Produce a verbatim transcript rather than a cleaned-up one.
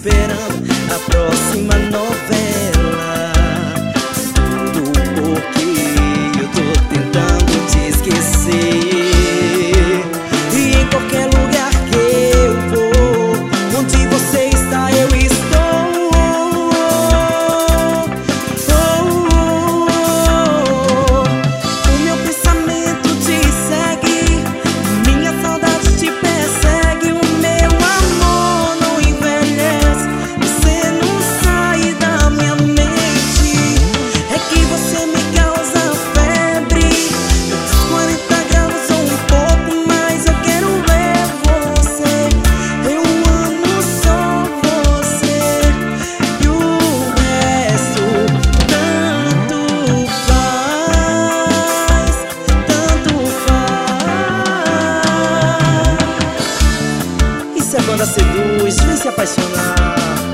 esperando a próxima novela. Tudo porque eu tô tentando te esquecer. E em qualquer lugar que eu vou, onde você está eu estou. Oh, oh, oh. O meu pensamento te segue, minha saudade te persegue. O meu amor não envelhece, você não sai da minha mente. É que você me causa febre, dos quarenta graus ou um pouco mais. Eu quero ver você, eu amo só você. E o resto tanto faz, tanto faz. E se a banda seduz, vem se apaixonar.